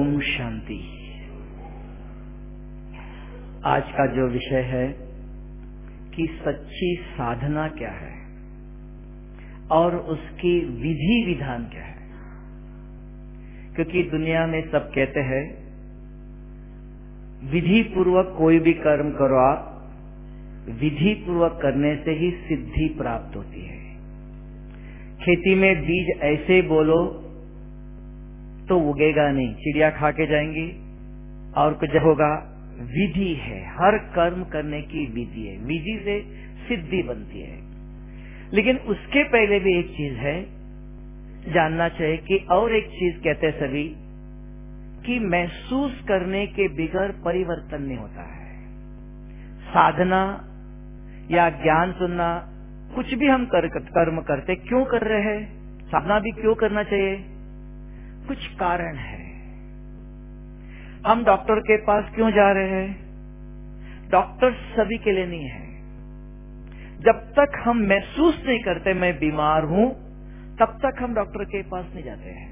ओम शांति। आज का जो विषय है कि सच्ची साधना क्या है और उसकी विधि विधान क्या है, क्योंकि दुनिया में सब कहते हैं विधि पूर्वक कोई भी कर्म करो आप, विधि पूर्वक करने से ही सिद्धि प्राप्त होती है। खेती में बीज ऐसे बोलो तो उगेगा नहीं, चिड़िया खा के जाएंगी और कुछ होगा। विधि है, हर कर्म करने की विधि है, विधि से सिद्धि बनती है। लेकिन उसके पहले भी एक चीज है जानना चाहिए कि, और एक चीज कहते हैं सभी कि महसूस करने के बिगड़ परिवर्तन नहीं होता है। साधना या ज्ञान सुनना, कुछ भी हम कर्म करते क्यों कर रहे हैं, साधना भी क्यों करना चाहिए, कुछ कारण है। हम डॉक्टर के पास क्यों जा रहे हैं? डॉक्टर सभी के लिए नहीं है। जब तक हम महसूस नहीं करते मैं बीमार हूं, तब तक हम डॉक्टर के पास नहीं जाते हैं।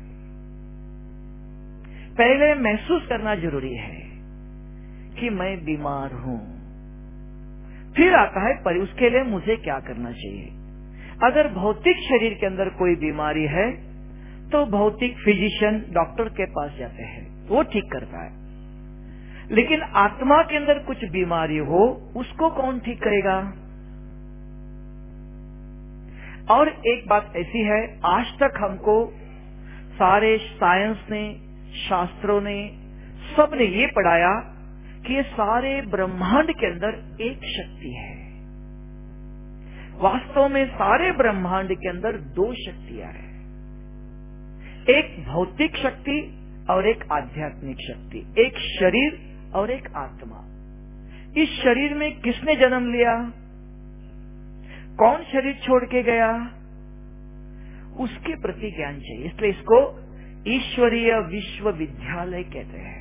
पहले महसूस करना जरूरी है कि मैं बीमार हूं, फिर आता है पर उसके लिए मुझे क्या करना चाहिए। अगर भौतिक शरीर के अंदर कोई बीमारी है तो भौतिक फिजिशियन डॉक्टर के पास जाते हैं, वो ठीक करता है। लेकिन आत्मा के अंदर कुछ बीमारी हो, उसको कौन ठीक करेगा? और एक बात ऐसी है, आज तक हमको सारे साइंस ने, शास्त्रों ने, सबने ये पढ़ाया कि ये सारे ब्रह्मांड के अंदर एक शक्ति है। वास्तव में सारे ब्रह्मांड के अंदर दो शक्तियां हैं, एक भौतिक शक्ति और एक आध्यात्मिक शक्ति, एक शरीर और एक आत्मा। इस शरीर में किसने जन्म लिया, कौन शरीर छोड़ के गया, उसके प्रति ज्ञान चाहिए। इसलिए इसको ईश्वरीय विश्वविद्यालय कहते हैं।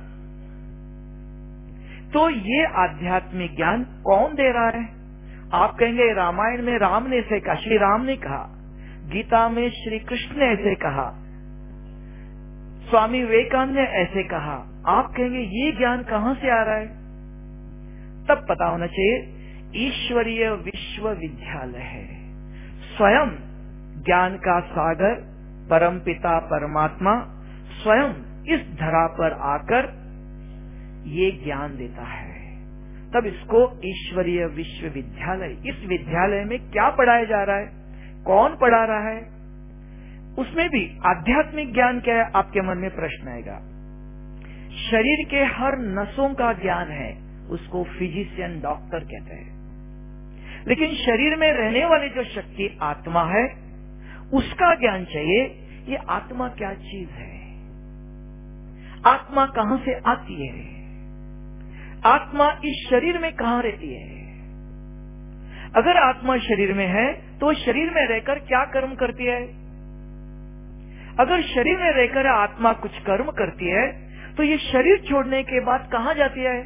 तो ये आध्यात्मिक ज्ञान कौन दे रहा है? आप कहेंगे रामायण में राम ने ऐसे कहा, श्री राम ने कहा, गीता में श्री कृष्ण ने ऐसे कहा, स्वामी विवेकानंद ने ऐसे कहा। आप कहेंगे ये ज्ञान कहां से आ रहा है? तब पता होना चाहिए ईश्वरीय विश्वविद्यालय है। स्वयं ज्ञान का सागर परमपिता परमात्मा स्वयं इस धरा पर आकर ये ज्ञान देता है। तब इसको ईश्वरीय विश्वविद्यालय। इस विद्यालय में क्या पढ़ाया जा रहा है, कौन पढ़ा रहा है, उसमें भी आध्यात्मिक ज्ञान क्या है? आपके मन में प्रश्न आएगा। शरीर के हर नसों का ज्ञान है, उसको फिजिशियन डॉक्टर कहते हैं। लेकिन शरीर में रहने वाली जो शक्ति आत्मा है, उसका ज्ञान चाहिए। ये आत्मा क्या चीज है, आत्मा कहां से आती है, आत्मा इस शरीर में कहां रहती है। अगर आत्मा शरीर में है तो शरीर में रहकर क्या कर्म करती है? अगर शरीर में रहकर आत्मा कुछ कर्म करती है तो ये शरीर छोड़ने के बाद कहां जाती है?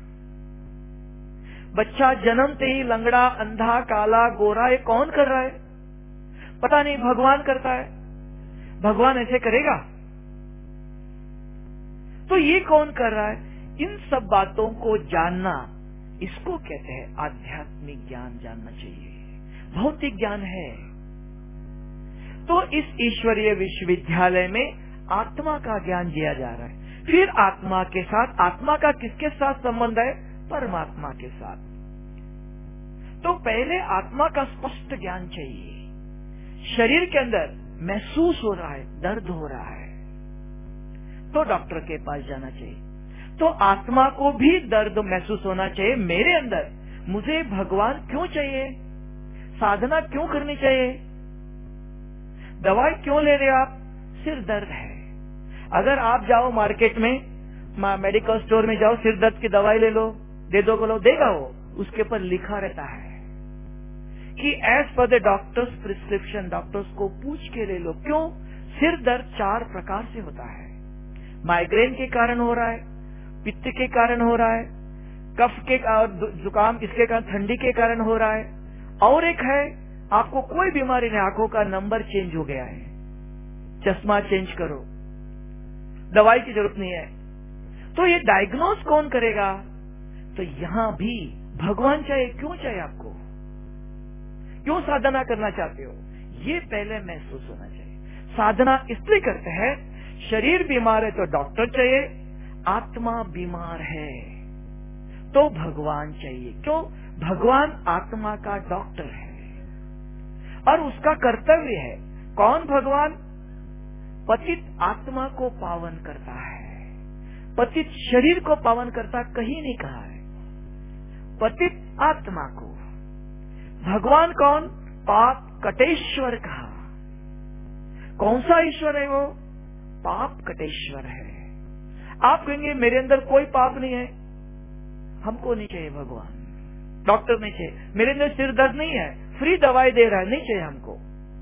बच्चा जन्मते ही लंगड़ा, अंधा, काला, गोरा, ये कौन कर रहा है? पता नहीं, भगवान करता है। भगवान ऐसे करेगा? तो ये कौन कर रहा है? इन सब बातों को जानना, इसको कहते हैं आध्यात्मिक ज्ञान जानना चाहिए। भौतिक ज्ञान है तो इस ईश्वरीय विश्वविद्यालय में आत्मा का ज्ञान दिया जा रहा है। फिर आत्मा के साथ, आत्मा का किसके साथ संबंध है? परमात्मा के साथ। तो पहले आत्मा का स्पष्ट ज्ञान चाहिए। शरीर के अंदर महसूस हो रहा है, दर्द हो रहा है, तो डॉक्टर के पास जाना चाहिए। तो आत्मा को भी दर्द महसूस होना चाहिए मेरे अंदर, मुझे भगवान क्यों चाहिए, साधना क्यों करनी चाहिए, दवाई क्यों ले रहे हो आप? सिर दर्द है। अगर आप जाओ मार्केट में, मेडिकल स्टोर में जाओ, सिर दर्द की दवाई ले लो, दे दो, बोलो, देगा वो? उसके ऊपर लिखा रहता है कि as per the doctors prescription, doctors को पूछ के ले लो। क्यों? सिर दर्द 4 प्रकार से होता है। माइग्रेन के कारण हो रहा है, पित्त के कारण हो रहा है, कफ के जुकाम, इसके कारण, ठंडी के कारण हो रहा है, और एक है आपको कोई बीमारी नहीं, आंखों का नंबर चेंज हो गया है, चश्मा चेंज करो, दवाई की जरूरत नहीं है। तो ये डायग्नोज कौन करेगा? तो यहां भी भगवान चाहिए। क्यों चाहिए आपको? क्यों साधना करना चाहते हो? ये पहले महसूस होना चाहिए। साधना इसलिए करते हैं, शरीर बीमार है तो डॉक्टर चाहिए, आत्मा बीमार है तो भगवान चाहिए। क्यों? भगवान आत्मा का डॉक्टर है और उसका कर्तव्य है। कौन भगवान? पतित आत्मा को पावन करता है, पतित शरीर को पावन करता, कहीं नहीं कहा है, पतित आत्मा को। भगवान कौन? पाप कटेश्वर कहा। कौन सा ईश्वर है वो? पाप कटेश्वर है। आप कहेंगे मेरे अंदर कोई पाप नहीं है, हमको नहीं चाहिए भगवान, डॉक्टर नहीं चाहिए, मेरे अंदर सिर दर्द नहीं है, फ्री दवाई दे रहा है, नहीं चाहिए हमको।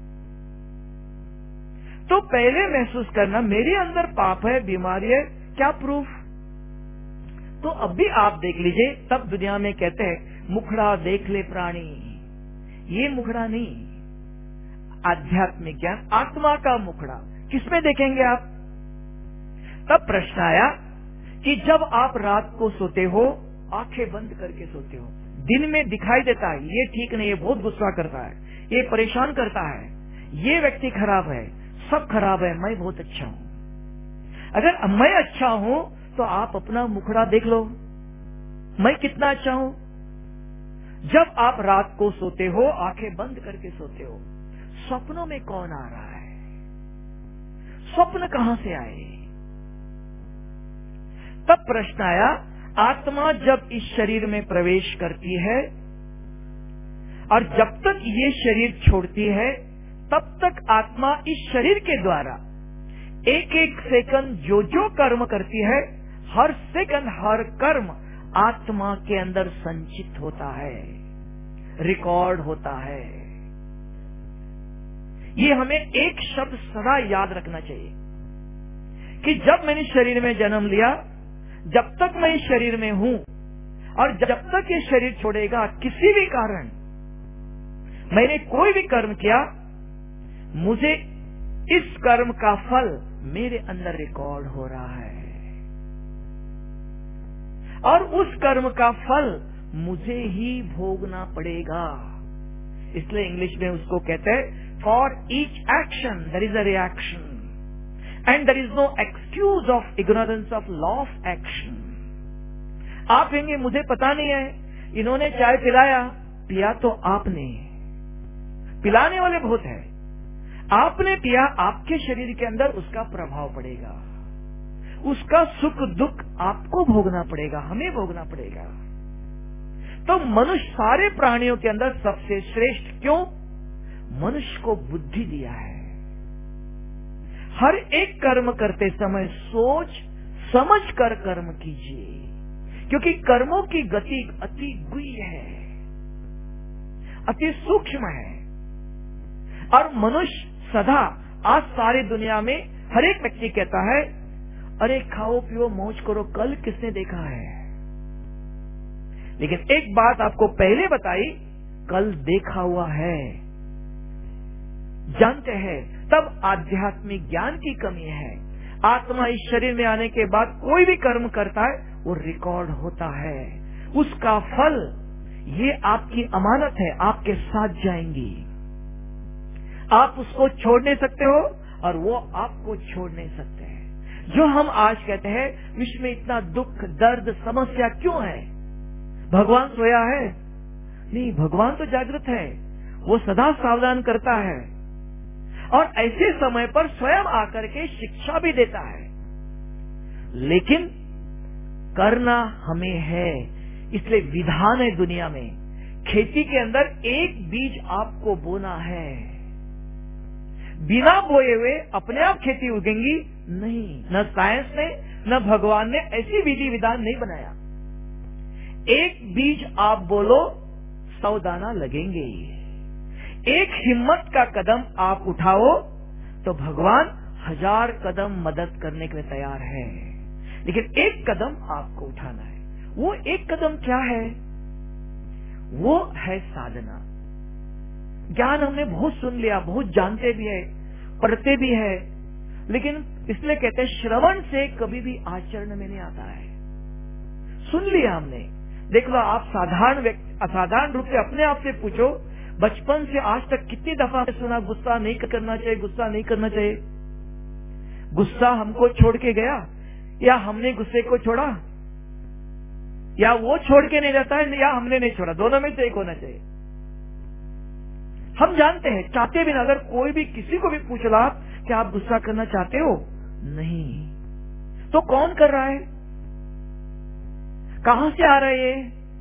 तो पहले महसूस करना मेरे अंदर पाप है, बीमारी है, क्या प्रूफ? तो अब भी आप देख लीजिए। तब दुनिया में कहते हैं मुखड़ा देख ले प्राणी, ये मुखड़ा नहीं, आध्यात्मिक ज्ञान आत्मा का मुखड़ा। किसमें देखेंगे आप? तब प्रश्न आया कि जब आप रात को सोते हो, आंखें बंद करके सोते हो, दिन में दिखाई देता है ये ठीक नहीं है, बहुत गुस्सा करता है, ये परेशान करता है, ये व्यक्ति खराब है, सब खराब है, मैं बहुत अच्छा हूं। अगर मैं अच्छा हूं तो आप अपना मुखड़ा देख लो, मैं कितना अच्छा हूं। जब आप रात को सोते हो, आंखें बंद करके सोते हो, सपनों में कौन आ रहा है? स्वप्न कहां से आए? तब प्रश्न आया, आत्मा जब इस शरीर में प्रवेश करती है और जब तक ये शरीर छोड़ती है, तब तक आत्मा इस शरीर के द्वारा एक एक सेकंड जो जो कर्म करती है, हर सेकंड हर कर्म आत्मा के अंदर संचित होता है, रिकॉर्ड होता है। ये हमें एक शब्द सदा याद रखना चाहिए कि जब मैंने शरीर में जन्म लिया, जब तक मैं इस शरीर में हूं और जब तक ये शरीर छोड़ेगा, किसी भी कारण मैंने कोई भी कर्म किया, मुझे इस कर्म का फल मेरे अंदर रिकॉर्ड हो रहा है और उस कर्म का फल मुझे ही भोगना पड़ेगा। इसलिए इंग्लिश में उसको कहते हैं, for each action there is a reaction and there is no excuse of ignorance of law of action. आप कहेंगे मुझे पता नहीं है, इन्होंने चाय पिलाया, पिया तो आपने, पिलाने वाले बहुत है, आपने पिया, आपके शरीर के अंदर उसका प्रभाव पड़ेगा, उसका सुख दुख आपको भोगना पड़ेगा, हमें भोगना पड़ेगा। तो मनुष्य सारे प्राणियों के अंदर सबसे श्रेष्ठ। क्यों? मनुष्य को बुद्धि दिया है। हर एक कर्म करते समय सोच समझ कर कर्म कीजिए, क्योंकि कर्मों की गति अति गुह्य है, अति सूक्ष्म है। और मनुष्य सदा, आज सारी दुनिया में हर एक व्यक्ति कहता है, अरे खाओ पियो मौज करो, कल किसने देखा है? लेकिन एक बात आपको पहले बताई, कल देखा हुआ है, जानते हैं, तब आध्यात्मिक ज्ञान की कमी है। आत्मा इस शरीर में आने के बाद कोई भी कर्म करता है, वो रिकॉर्ड होता है, उसका फल, ये आपकी अमानत है, आपके साथ जाएंगी। आप उसको छोड़ नहीं सकते हो और वो आपको छोड़ नहीं सकते हैं। जो हम आज कहते हैं विश्व में इतना दुख दर्द समस्या क्यों है? भगवान सोया है? नहीं, भगवान तो जागृत है, वो सदा सावधान करता है और ऐसे समय पर स्वयं आकर के शिक्षा भी देता है। लेकिन करना हमें है, इसलिए विधान है दुनिया में। खेती के अंदर एक बीज आपको बोना है, बिना बोए हुए अपने आप खेती उगेंगी नहीं। न साइंस ने न भगवान ने ऐसी विधि विधान नहीं बनाया। एक बीज आप बोलो, 100 दाना लगेंगे। एक हिम्मत का कदम आप उठाओ तो भगवान 1000 कदम मदद करने के लिए तैयार है। लेकिन एक कदम आपको उठाना है। वो एक कदम क्या है? वो है साधना। ज्ञान हमने बहुत सुन लिया, बहुत जानते भी है, पढ़ते भी है, लेकिन इसलिए कहते हैं श्रवण से कभी भी आचरण में नहीं आता है। सुन लिया हमने, देख लो आप असाधारण रूप से अपने आप से पूछो, बचपन से आज तक कितनी दफा सुना गुस्सा नहीं करना चाहिए, गुस्सा नहीं करना चाहिए। गुस्सा हमको छोड़ के गया या हमने गुस्से को छोड़ा, या वो छोड़ के नहीं जाता है या हमने नहीं छोड़ा, दोनों में से एक होना चाहिए। हम जानते हैं, चाहते भी ना, अगर कोई भी किसी को भी पूछ ला कि आप गुस्सा करना चाहते हो, नहीं, तो कौन कर रहा है, कहां से आ रहा है ये?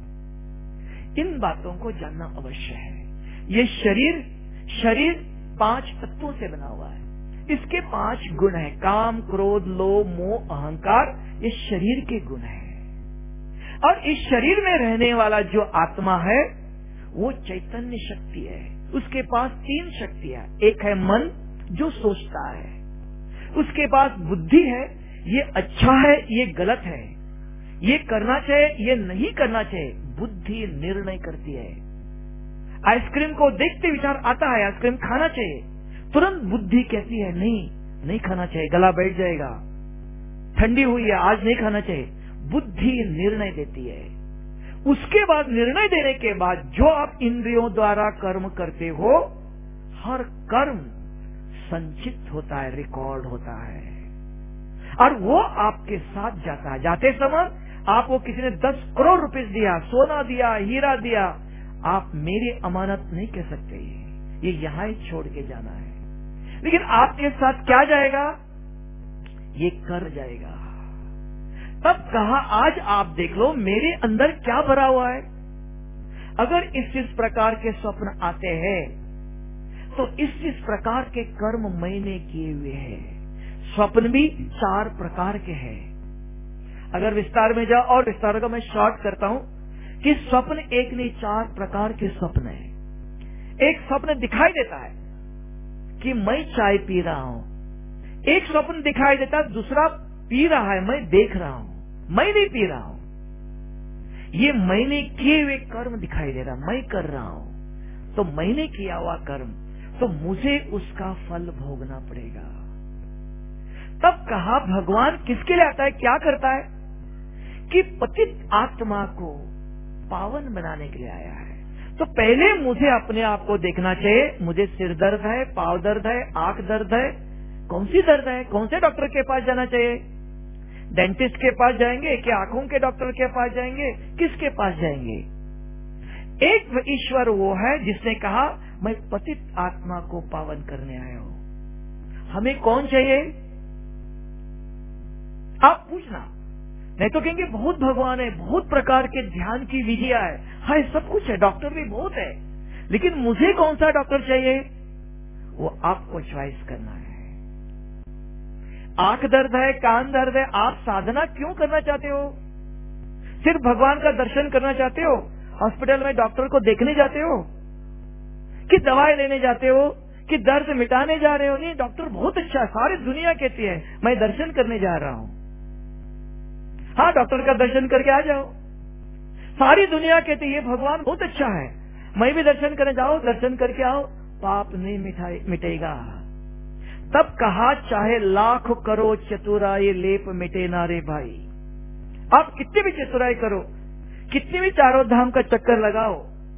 इन बातों को जानना अवश्य है। ये शरीर 5 तत्वों से बना हुआ है। इसके 5 गुण है, काम, क्रोध, लोभ, मोह, अहंकार, ये शरीर के गुण है। और इस शरीर में रहने वाला जो आत्मा है वो चैतन्य शक्ति है। उसके पास 3 शक्तियां, एक है मन जो सोचता है, उसके पास बुद्धि है, ये अच्छा है ये गलत है, ये करना चाहिए ये नहीं करना चाहिए, बुद्धि निर्णय करती है। आइसक्रीम को देखते विचार आता है आइसक्रीम खाना चाहिए, तुरंत बुद्धि कहती है नहीं खाना चाहिए, गला बैठ जाएगा, ठंडी हुई है आज नहीं खाना चाहिए, बुद्धि निर्णय देती है। उसके बाद निर्णय देने के बाद जो आप इंद्रियों द्वारा कर्म करते हो, हर कर्म संचित होता है, रिकॉर्ड होता है, और वो आपके साथ जाता है। जाते समय आपको किसी ने 10 करोड़ रुपए दिया, सोना दिया, हीरा दिया, आप मेरी अमानत नहीं कह सकते, ये यहां ही छोड़ के जाना है। लेकिन आपके साथ क्या जाएगा? ये कर जाएगा। तब कहा आज आप देख लो मेरे अंदर क्या भरा हुआ है। अगर इस प्रकार के स्वप्न आते हैं तो इस प्रकार के कर्म मैंने किए हुए हैं। स्वप्न भी 4 प्रकार के हैं। अगर विस्तार में जाओ, और विस्तार का मैं शॉर्ट करता हूं कि स्वप्न एक नहीं 4 प्रकार के स्वप्न है। एक स्वप्न दिखाई देता है कि मैं चाय पी रहा हूं, एक स्वप्न दिखाई देता है दूसरा पी रहा है, मैं देख रहा हूं, मैं नहीं पी रहा हूं। ये मैंने किए हुए कर्म दिखाई दे रहा, मैं कर रहा हूं, तो मैंने किया हुआ कर्म, तो मुझे उसका फल भोगना पड़ेगा। तब कहा भगवान किसके लिए आता है, क्या करता है? कि पतित आत्मा को पावन बनाने के लिए आया है। तो पहले मुझे अपने आप को देखना चाहिए, मुझे सिर दर्द है, पांव दर्द है, आंख दर्द है, कौन सी दर्द है, कौन से डॉक्टर के पास जाना चाहिए? डेंटिस्ट के पास जाएंगे कि आंखों के डॉक्टर के पास जाएंगे, किसके पास जाएंगे? एक ईश्वर वो है जिसने कहा मैं पतित आत्मा को पावन करने आया हूं। हमें कौन चाहिए? आप पूछना, नहीं तो कहेंगे बहुत भगवान है, बहुत प्रकार के ध्यान की विधियां है, हाँ सब कुछ है, डॉक्टर भी बहुत है, लेकिन मुझे कौन सा डॉक्टर चाहिए वो आपको चॉइस करना है। आंख दर्द है, कान दर्द है, आप साधना क्यों करना चाहते हो? सिर्फ भगवान का दर्शन करना चाहते हो? हॉस्पिटल में डॉक्टर को देखने जाते हो कि दवाई लेने जाते हो कि दर्द मिटाने जा रहे हो? नहीं, डॉक्टर बहुत अच्छा है, सारी दुनिया कहती है मैं दर्शन करने जा रहा हूं। हाँ, डॉक्टर का दर्शन करके आ जाओ, सारी दुनिया कहती है भगवान बहुत अच्छा है, मैं भी दर्शन करने जाओ, दर्शन करके आओ, पाप नहीं मिटेगा। तब कहा चाहे लाख करो चतुराई लेप मिटे ना रे भाई। आप कितनी भी चतुराई करो, कितनी भी चारों धाम का चक्कर लगाओ,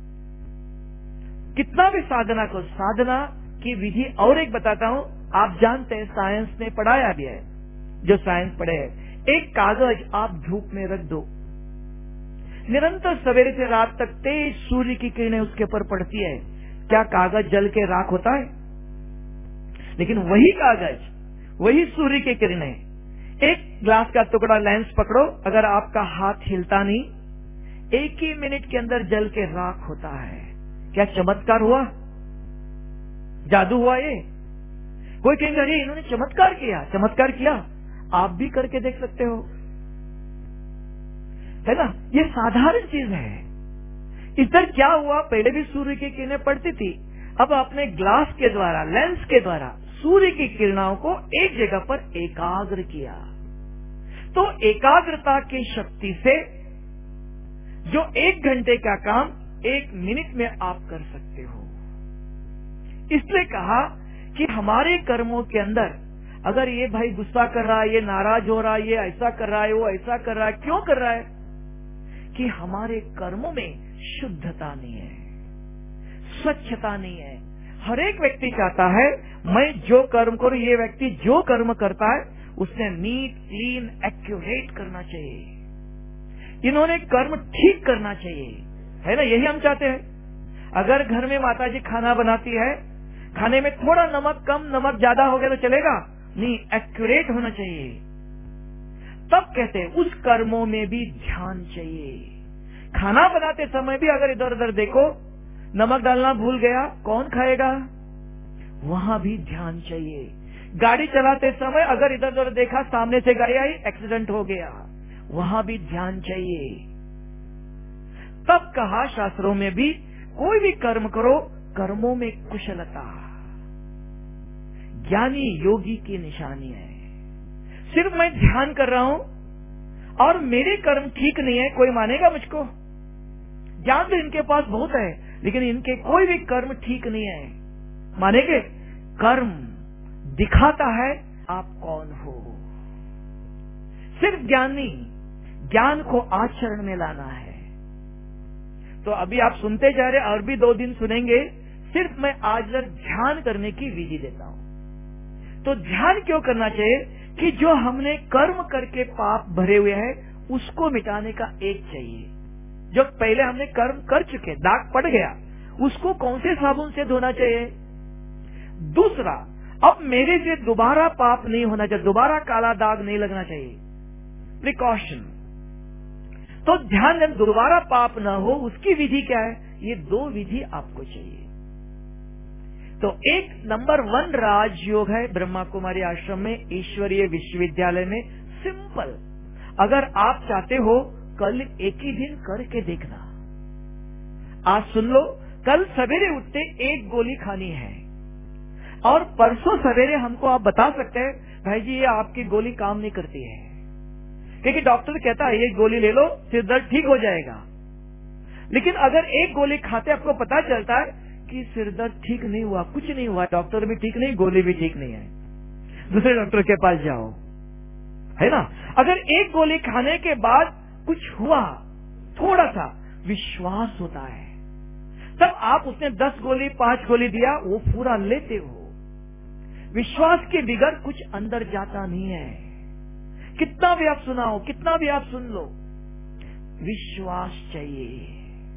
कितना भी साधना करो, साधना की विधि और एक बताता हूं, आप जानते हैं साइंस ने पढ़ाया भी है, जो साइंस पढ़े है, एक कागज आप धूप में रख दो, निरंतर सवेरे से रात तक तेज सूर्य की किरणें उसके ऊपर पड़ती है, क्या कागज जल के राख होता है? लेकिन वही कागज, वही सूर्य की किरणें, एक ग्लास का टुकड़ा लेंस पकड़ो, अगर आपका हाथ हिलता नहीं, 1 ही मिनट के अंदर जल के राख होता है। क्या चमत्कार हुआ? जादू हुआ ये? कोई कहेंगे अरे इन्होंने चमत्कार किया। चमत्कार किया, आप भी करके देख सकते हो, है ना? ये साधारण चीज है। इधर क्या हुआ, पहले भी सूर्य की किरणें पड़ती थी, अब आपने ग्लास के द्वारा, लेंस के द्वारा सूर्य की किरणों को एक जगह पर एकाग्र किया, तो एकाग्रता की शक्ति से जो 1 घंटे का काम 1 मिनट में आप कर सकते हो। इसलिए कहा कि हमारे कर्मों के अंदर अगर ये भाई गुस्सा कर रहा है, ये नाराज हो रहा है, ये ऐसा कर रहा है, वो ऐसा कर रहा है, क्यों कर रहा है? कि हमारे कर्मों में शुद्धता नहीं है, स्वच्छता नहीं है। हर एक व्यक्ति चाहता है मैं जो कर्म करूं, ये व्यक्ति जो कर्म करता है उसने नीट, क्लीन, एक्यूरेट करना चाहिए। इन्होंने कर्म ठीक करना चाहिए, है ना? यही हम चाहते हैं। अगर घर में माताजी खाना बनाती है, खाने में थोड़ा नमक कम, नमक ज्यादा हो गया तो चलेगा? नहीं, एक्यूरेट होना चाहिए। तब कहते हैं उस कर्मों में भी ध्यान चाहिए। खाना बनाते समय भी अगर इधर उधर देखो, नमक डालना भूल गया, कौन खाएगा? वहां भी ध्यान चाहिए। गाड़ी चलाते समय अगर इधर उधर देखा, सामने से गाड़ी आई, एक्सीडेंट हो गया, वहां भी ध्यान चाहिए। तब कहा शास्त्रों में भी कोई भी कर्म करो, कर्मों में कुशलता ज्ञानी योगी की निशानी है। सिर्फ मैं ध्यान कर रहा हूं और मेरे कर्म ठीक नहीं है, कोई मानेगा मुझको? ज्ञान तो इनके पास बहुत है, लेकिन इनके कोई भी कर्म ठीक नहीं है, मानेंगे? कर्म दिखाता है आप कौन हो। सिर्फ ज्ञानी, ज्ञान को आचरण में लाना है। तो अभी आप सुनते जा रहे, और भी 2 दिन सुनेंगे। सिर्फ मैं आज ध्यान करने की विधि देता हूं। तो ध्यान क्यों करना चाहिए? कि जो हमने कर्म करके पाप भरे हुए हैं उसको मिटाने का एक चाहिए। जो पहले हमने कर्म कर चुके, दाग पड़ गया, उसको कौन से साबुन से धोना चाहिए? दूसरा, अब मेरे से दोबारा पाप नहीं होना चाहिए, दोबारा काला दाग नहीं लगना चाहिए। प्रिकॉशन। तो ध्यान दें, दोबारा पाप न हो उसकी विधि क्या है? ये 2 विधि आपको चाहिए। तो एक नंबर 1 राजयोग है ब्रह्मा कुमारी आश्रम में, ईश्वरीय विश्वविद्यालय में। सिंपल, अगर आप चाहते हो कल एक ही दिन करके देखना। आज सुन लो, कल सवेरे उठते 1 गोली खानी है, और परसों सवेरे हमको आप बता सकते हैं भाई जी ये आपकी गोली काम नहीं करती है, क्योंकि डॉक्टर कहता है ये गोली ले लो, सिर दर्द ठीक हो जाएगा। लेकिन अगर 1 गोली खाते आपको पता चलता है कि सिर दर्द ठीक नहीं हुआ, कुछ नहीं हुआ, डॉक्टर भी ठीक नहीं, गोली भी ठीक नहीं है, दूसरे डॉक्टर के पास जाओ, है ना? अगर 1 गोली खाने के बाद कुछ हुआ, थोड़ा सा विश्वास होता है, तब आप उसने 10 गोली 5 गोली दिया, वो पूरा लेते हो। विश्वास के बिगड़ कुछ अंदर जाता नहीं है। कितना भी आप सुनाओ, कितना भी आप सुन लो, विश्वास चाहिए।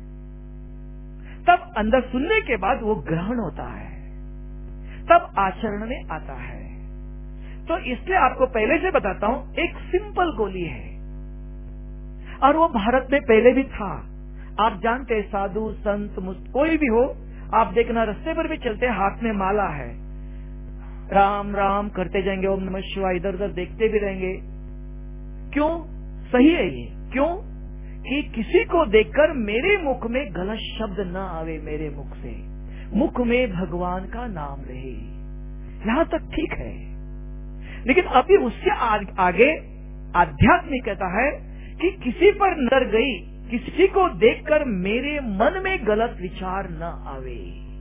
तब अंदर सुनने के बाद वो ग्रहण होता है, तब आचरण में आता है। तो इसलिए आपको पहले से बताता हूं, एक सिंपल गोली है, और वो भारत में पहले भी था। आप जानते हैं, साधु संत कोई भी हो, आप देखना रास्ते पर भी चलते, हाथ में माला है, राम राम करते जाएंगे, ओम नमः शिवाय, इधर उधर देखते भी रहेंगे। क्यों? सही है ये। क्यों? कि किसी को देखकर मेरे मुख में गलत शब्द न आवे, मेरे मुख से मुख में भगवान का नाम रहे, यहां तक ठीक है। लेकिन अभी उससे आगे आध्यात्मिक कहता है कि किसी पर नजर गई, किसी को देखकर मेरे मन में गलत विचार न आवे।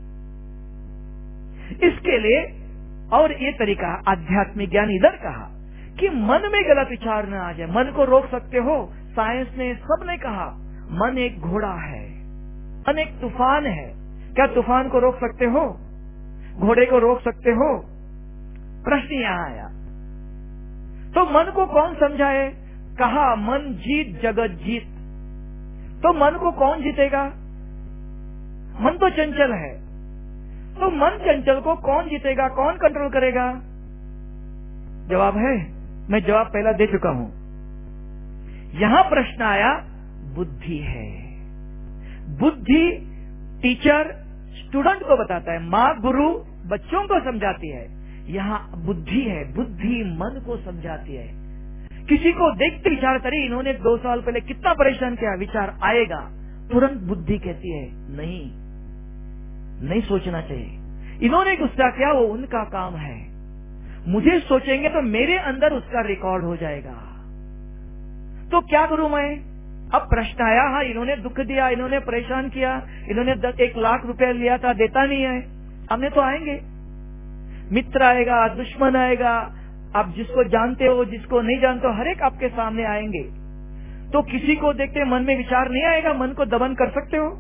इसके लिए और ये तरीका आध्यात्मिक ज्ञान इधर कहा कि मन में गलत विचार न आ जाए। मन को रोक सकते हो? साइंस ने, सबने कहा मन एक घोड़ा है, मन एक तूफान है। क्या तूफान को रोक सकते हो? घोड़े को रोक सकते हो? प्रश्न यहां आया। तो मन को कौन समझाए? कहा मन जीत जगत जीत। तो मन को कौन जीतेगा? मन तो चंचल है, तो मन चंचल को कौन जीतेगा, कौन कंट्रोल करेगा? जवाब है, मैं जवाब पहला दे चुका हूं। यहां प्रश्न आया, बुद्धि है। बुद्धि टीचर स्टूडेंट को बताता है, माँ गुरु बच्चों को समझाती है। यहाँ बुद्धि है, बुद्धि मन को समझाती है। किसी को देखते विचार करे, इन्होंने 2 साल पहले कितना परेशान किया, विचार आएगा, तुरंत बुद्धि कहती है नहीं सोचना चाहिए। इन्होंने गुस्सा किया, वो उनका काम है, मुझे सोचेंगे तो मेरे अंदर उसका रिकॉर्ड हो जाएगा। तो क्या करूं मैं? अब प्रश्न आया, हाँ इन्होंने दुख दिया, इन्होंने परेशान किया, इन्होंने 1 लाख रुपया लिया था, देता नहीं है, हमने तो आएंगे, मित्र आएगा, दुश्मन आएगा, आप जिसको जानते हो, जिसको नहीं जानते हो, हर एक आपके सामने आएंगे। तो किसी को देखते मन में विचार नहीं आएगा, मन को दमन कर सकते हो?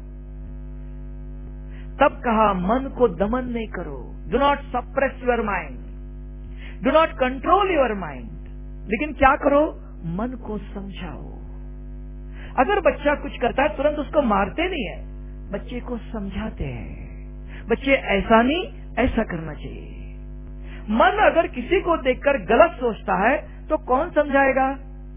तब कहा मन को दमन नहीं करो, do not suppress your mind, do not control your mind, लेकिन क्या करो, मन को समझाओ। अगर बच्चा कुछ करता है तुरंत उसको मारते नहीं है, बच्चे को समझाते हैं, बच्चे ऐसा नहीं ऐसा करना चाहिए। मन अगर किसी को देखकर गलत सोचता है तो कौन समझाएगा?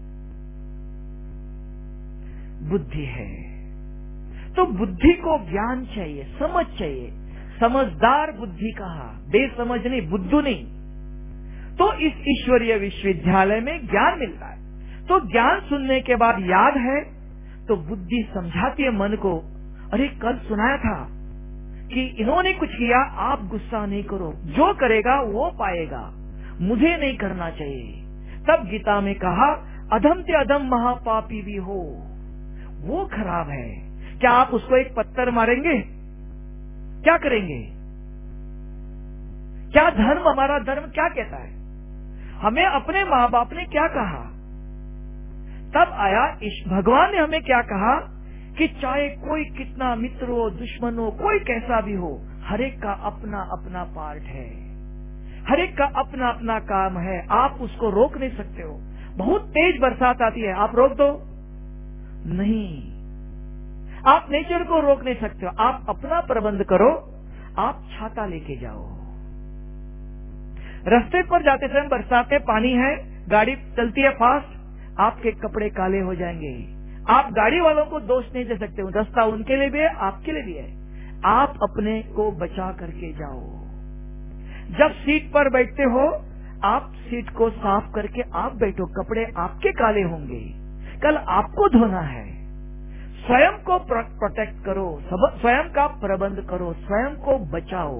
बुद्धि है। तो बुद्धि को ज्ञान चाहिए, समझ चाहिए। समझदार बुद्धि कहा, बेसमझ नहीं, बुद्धू नहीं। तो इस ईश्वरीय विश्वविद्यालय में ज्ञान मिलता है। तो ज्ञान सुनने के बाद याद है तो बुद्धि समझाती है मन को, अरे कल सुनाया था कि इन्होंने कुछ किया, आप गुस्सा नहीं करो, जो करेगा वो पाएगा, मुझे नहीं करना चाहिए। तब गीता में कहा अधम ते अधम महापापी भी हो, वो खराब है। क्या आप उसको एक पत्थर मारेंगे? क्या करेंगे? क्या धर्म, हमारा धर्म क्या कहता है? हमें अपने माँ बाप ने क्या कहा? तब आया भगवान ने हमें क्या कहा कि चाहे कोई कितना मित्र हो, दुश्मन हो, कोई कैसा भी हो, हर एक का अपना अपना पार्ट है, हर एक का अपना अपना काम है। आप उसको रोक नहीं सकते हो। बहुत तेज बरसात आती है, आप रोक दो? नहीं। आप नेचर को रोक नहीं सकते हो, आप अपना प्रबंध करो। आप छाता लेके जाओ। रास्ते पर जाते समय बरसात में पानी है, गाड़ी चलती है फास्ट, आपके कपड़े काले हो जाएंगे। आप गाड़ी वालों को दोष नहीं दे सकते हो, रास्ता उनके लिए भी है, आपके लिए भी है। आप अपने को बचा करके जाओ। जब सीट पर बैठते हो, आप सीट को साफ करके आप बैठो, कपड़े आपके काले होंगे, कल आपको धोना है। स्वयं को प्रोटेक्ट करो, स्वयं का प्रबंध करो, स्वयं को बचाओ।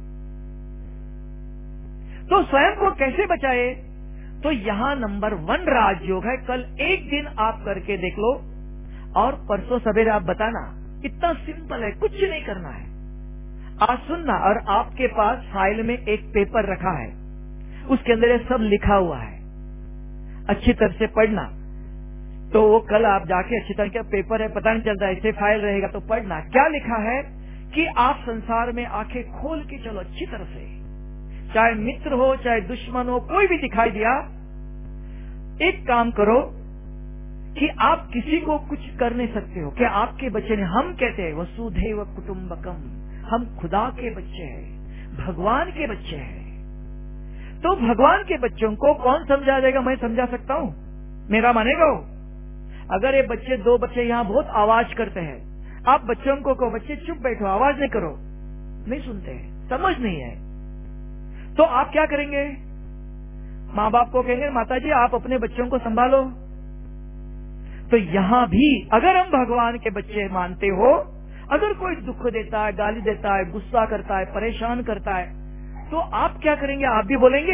तो स्वयं को कैसे बचाए? तो यहाँ नंबर 1 राजयोग है। कल एक दिन आप करके देख लो और परसों सवेरे आप बताना। इतना सिंपल है, कुछ नहीं करना है। आज सुनना, और आपके पास फाइल में एक पेपर रखा है, उसके अंदर ये सब लिखा हुआ है, अच्छी तरह से पढ़ना। तो वो कल आप जाके अच्छी तरह का पेपर है, पता नहीं चलता, ऐसे फाइल रहेगा तो पढ़ना। क्या लिखा है कि आप संसार में आंखें खोल के चलो अच्छी तरह से, चाहे मित्र हो चाहे दुश्मन हो, कोई भी दिखाई दिया, एक काम करो कि आप किसी को कुछ कर नहीं सकते हो। क्या आपके बच्चे ने, हम कहते हैं वसुधैव कुटुंबकम, हम खुदा के बच्चे हैं, भगवान के बच्चे हैं। तो भगवान के बच्चों को कौन समझा देगा? मैं समझा सकता हूँ, मेरा मानेगा वो? अगर ये बच्चे, 2 बच्चे यहाँ बहुत आवाज करते हैं, आप बच्चों को कहो बच्चे चुप बैठो, आवाज नहीं करो, नहीं सुनते हैं, समझ नहीं है, तो आप क्या करेंगे? माँ बाप को कहेंगे माताजी आप अपने बच्चों को संभालो। तो यहाँ भी अगर हम भगवान के बच्चे मानते हो, अगर कोई दुख देता है, गाली देता है, गुस्सा करता है, परेशान करता है, तो आप क्या करेंगे? आप भी बोलेंगे?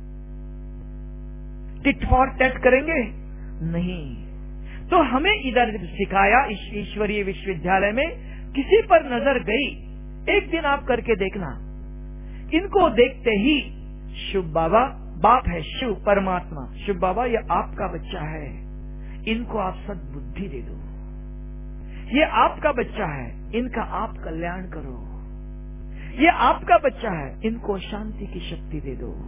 टिट फॉर टैट करेंगे? नहीं। तो हमें इधर सिखाया ईश्वरीय विश्वविद्यालय में, किसी पर नजर गई, एक दिन आप करके देखना। इनको देखते ही शिव बाबा, बाप है शिव परमात्मा, शिव बाबा ये आपका बच्चा है, इनको आप सद्बुद्धि दे दो, ये आपका बच्चा है, इनका आप कल्याण करो, ये आपका बच्चा है, इनको शांति की शक्ति दे दो।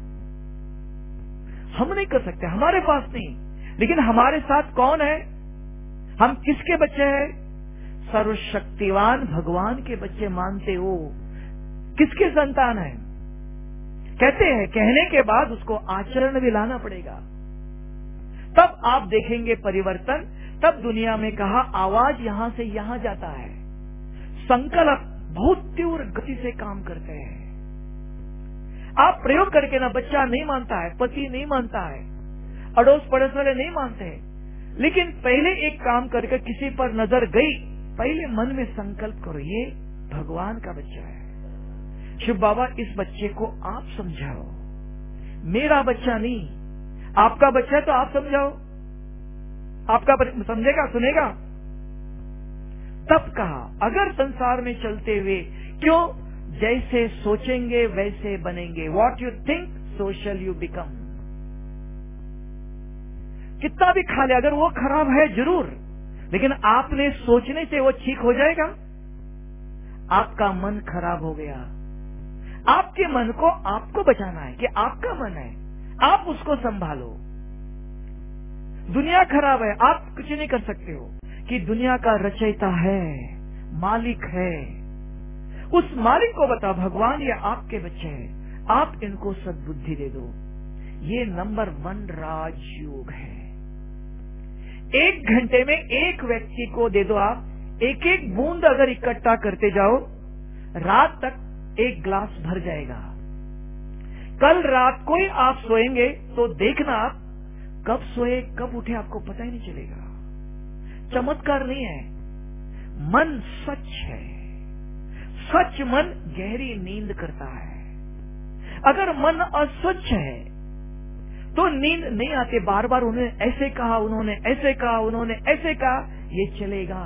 हम नहीं कर सकते, हमारे पास नहीं, लेकिन हमारे साथ कौन है? हम किसके बच्चे हैं? सर्वशक्तिवान भगवान के बच्चे मानते हो। किसके संतान है? कहते हैं, कहने के बाद उसको आचरण में लाना पड़ेगा, तब आप देखेंगे परिवर्तन। तब दुनिया में कहा आवाज यहां से यहां जाता है, संकल्प बहुत तीव्र गति से काम करते हैं। आप प्रयोग करके ना, बच्चा नहीं मानता है, पति नहीं मानता है, अड़ोस पड़ोस वाले नहीं मानते हैं, लेकिन पहले एक काम करके किसी पर नजर गई, पहले मन में संकल्प करो ये भगवान का बच्चा है, शिव बाबा इस बच्चे को आप समझाओ, मेरा बच्चा नहीं, आपका बच्चा है तो आप समझाओ, आपका समझेगा, सुनेगा। तब कहा अगर संसार में चलते हुए, क्यों? जैसे सोचेंगे वैसे बनेंगे, what you think so shall you become. कितना भी खा ले, अगर वो खराब है जरूर, लेकिन आपने सोचने से वो ठीक हो जाएगा? आपका मन खराब हो गया। आपके मन को आपको बचाना है कि आपका मन है, आप उसको संभालो। दुनिया खराब है, आप कुछ नहीं कर सकते हो कि दुनिया का रचयिता है, मालिक है। उस मालिक को बता, भगवान ये आपके बच्चे हैं, आप इनको सद्बुद्धि दे दो। ये नंबर 1 राजयोग है। 1 घंटे में एक व्यक्ति को दे दो आप, एक एक बूंद अगर इकट्ठा करते जाओ, रात तक 1 गिलास भर जाएगा। कल रात को ही आप सोएंगे तो देखना, आप कब सोए कब उठे आपको पता ही नहीं चलेगा। चमत्कार नहीं है, मन सच है। सच मन गहरी नींद करता है। अगर मन अस्वच्छ है तो नींद नहीं आती। बार बार उन्होंने ऐसे कहा, उन्होंने ऐसे कहा, उन्होंने ऐसे कहा, ये चलेगा।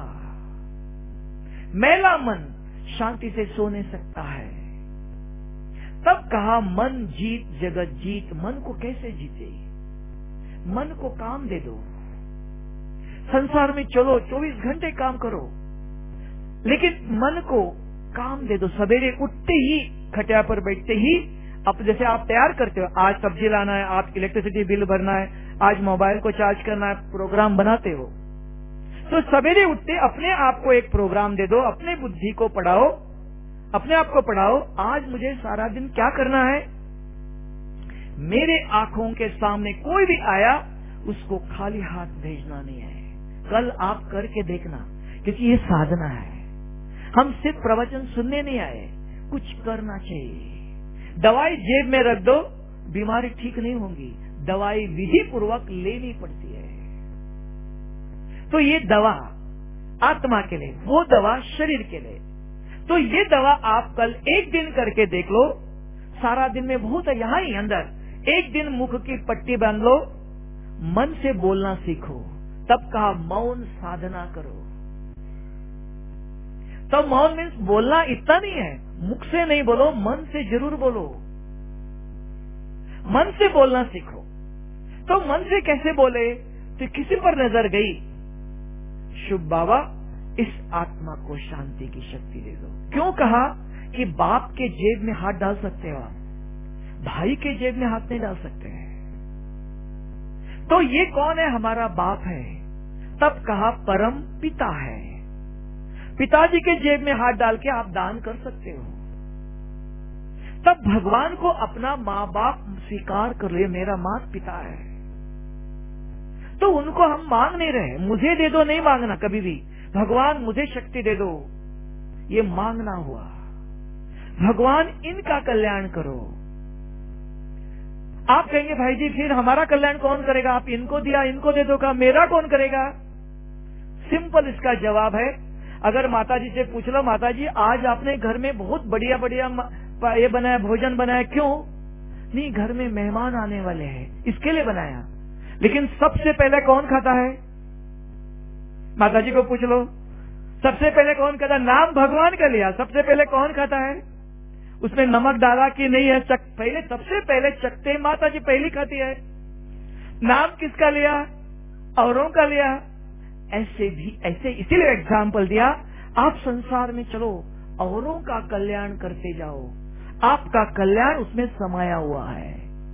मैला मन शांति से सो नहीं सकता है। तब कहा मन जीत जगत जीत। मन को कैसे जीते? मन को काम दे दो। संसार में चलो, 24 घंटे काम करो, लेकिन मन को काम दे दो। सवेरे उठते ही, खटिया पर बैठते ही, अब जैसे आप तैयार करते हो, आज सब्जी लाना है, आप इलेक्ट्रिसिटी बिल भरना है, आज मोबाइल को चार्ज करना है, प्रोग्राम बनाते हो, तो सवेरे उठते अपने आप को एक प्रोग्राम दे दो। अपने बुद्धि को पढ़ाओ, अपने आप को पढ़ाओ, आज मुझे सारा दिन क्या करना है। मेरे आंखों के सामने कोई भी आया, उसको खाली हाथ भेजना नहीं है। कल आप करके देखना, क्योंकि ये साधना है। हम सिर्फ प्रवचन सुनने नहीं आए, कुछ करना चाहिए। दवाई जेब में रख दो, बीमारी ठीक नहीं होगी। दवाई विधि पूर्वक लेनी पड़ती है। तो ये दवा आत्मा के लिए, वो दवा शरीर के लिए। तो ये दवा आप कल 1 दिन करके देख लो। सारा दिन में बहुत है यहाँ ही अंदर। 1 दिन मुख की पट्टी बांध लो, मन से बोलना सीखो। तब कहा मौन साधना करो। तो मौन मीन्स बोलना इतना नहीं है, मुख से नहीं बोलो, मन से जरूर बोलो। मन से बोलना सीखो। तो मन से कैसे बोले? तो किसी पर नजर गई, शुभ बाबा इस आत्मा को शांति की शक्ति दे दो। क्यों कहा कि बाप के जेब में हाथ डाल सकते हो आप, भाई के जेब में हाथ नहीं डाल सकते हैं। तो ये कौन है? हमारा बाप है। तब कहा परम पिता है। पिताजी के जेब में हाथ डाल के आप दान कर सकते हो। तब भगवान को अपना माँ बाप स्वीकार कर ले, मेरा माता पिता है। तो उनको हम मांग नहीं रहे, मुझे दे दो नहीं मांगना कभी भी। भगवान मुझे शक्ति दे दो, ये मांगना हुआ। भगवान इनका कल्याण करो। आप कहेंगे भाई जी फिर हमारा कल्याण कौन करेगा? आप इनको दिया, इनको दे दो, का मेरा कौन करेगा? सिंपल इसका जवाब है। अगर माता जी से पूछ लो, माता जी आज आपने घर में बहुत बढ़िया बढ़िया ये बनाया, भोजन बनाया, क्यों? नहीं, घर में मेहमान आने वाले हैं, इसके लिए बनाया। लेकिन सबसे पहले कौन खाता है? माता जी को पूछ लो, सबसे पहले कौन खाता? नाम भगवान का लिया, सबसे पहले कौन खाता है? उसमें नमक डाला कि नहीं है? पहले सबसे पहले चखते माता जी पहली खाती है। नाम किसका लिया? औरों का लिया। ऐसे भी, ऐसे इसीलिए एग्जाम्पल दिया। आप संसार में चलो, औरों का कल्याण करते जाओ, आपका कल्याण उसमें समाया हुआ है।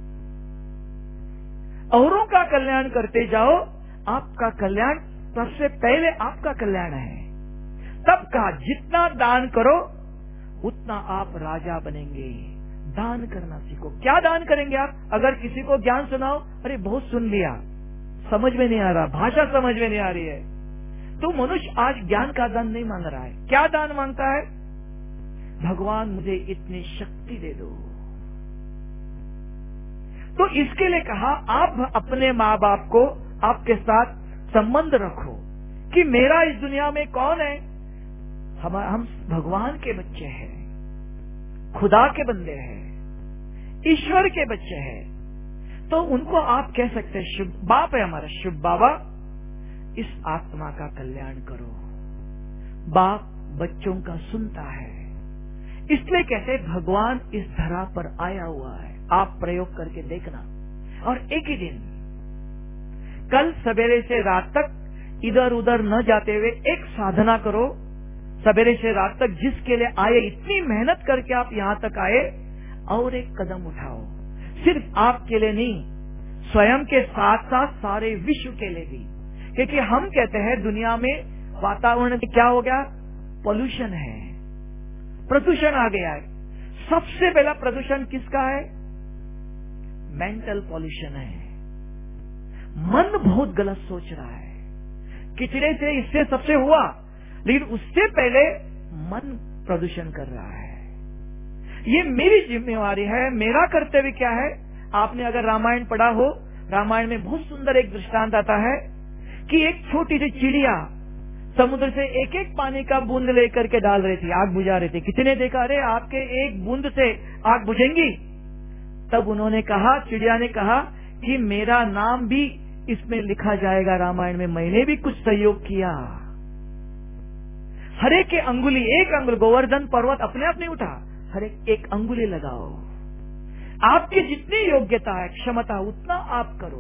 औरों का कल्याण करते जाओ, आपका कल्याण सबसे पहले आपका कल्याण है। तब कहा जितना दान करो उतना आप राजा बनेंगे। दान करना सीखो। क्या दान करेंगे आप? अगर किसी को ज्ञान सुनाओ, अरे बहुत सुन लिया, समझ में नहीं आ रहा, भाषा समझ में नहीं आ रही है, तो मनुष्य आज ज्ञान का दान नहीं मांग रहा है। क्या दान मांगता है? भगवान मुझे इतनी शक्ति दे दो। तो इसके लिए कहा आप अपने माँ बाप को आपके साथ संबंध रखो कि मेरा इस दुनिया में कौन है? हम भगवान के बच्चे हैं, खुदा के बंदे हैं, ईश्वर के बच्चे हैं। तो उनको आप कह सकते हैं शुभ बाप है हमारा, शुभ बाबा इस आत्मा का कल्याण करो। बाप बच्चों का सुनता है, इसलिए कहते भगवान इस धरा पर आया हुआ है। आप प्रयोग करके देखना, और एक ही दिन कल सवेरे से रात तक इधर उधर न जाते हुए एक साधना करो। सवेरे से रात तक जिसके लिए आए, इतनी मेहनत करके आप यहाँ तक आए, और एक कदम उठाओ। सिर्फ आपके लिए नहीं, स्वयं के साथ साथ सारे विश्व के लिए भी। क्योंकि हम कहते हैं दुनिया में वातावरण में क्या हो गया? पोल्यूशन है, प्रदूषण आ गया है। सबसे पहला प्रदूषण किसका है? मेंटल पॉल्यूशन है। मन बहुत गलत सोच रहा है। किचड़े से इससे सबसे हुआ, लेकिन उससे पहले मन प्रदूषण कर रहा है। ये मेरी जिम्मेवारी है, मेरा कर्तव्य क्या है? आपने अगर रामायण पढ़ा हो, रामायण में बहुत सुंदर एक दृष्टांत आता है कि एक छोटी सी चिड़िया समुद्र से एक एक पानी का बूंद लेकर के डाल रही थी, आग बुझा रही थी। किसी ने देखा, अरे आपके एक बूंद से आग बुझेंगी? तब उन्होंने कहा, चिड़िया ने कहा कि मेरा नाम भी इसमें लिखा जाएगा रामायण में, मैंने भी कुछ सहयोग किया। हर एक के अंगुली, एक अंगुल, गोवर्धन पर्वत अपने आप नहीं उठा, हर एक अंगुली लगाओ। आपकी जितनी योग्यता है, क्षमता, उतना आप करो।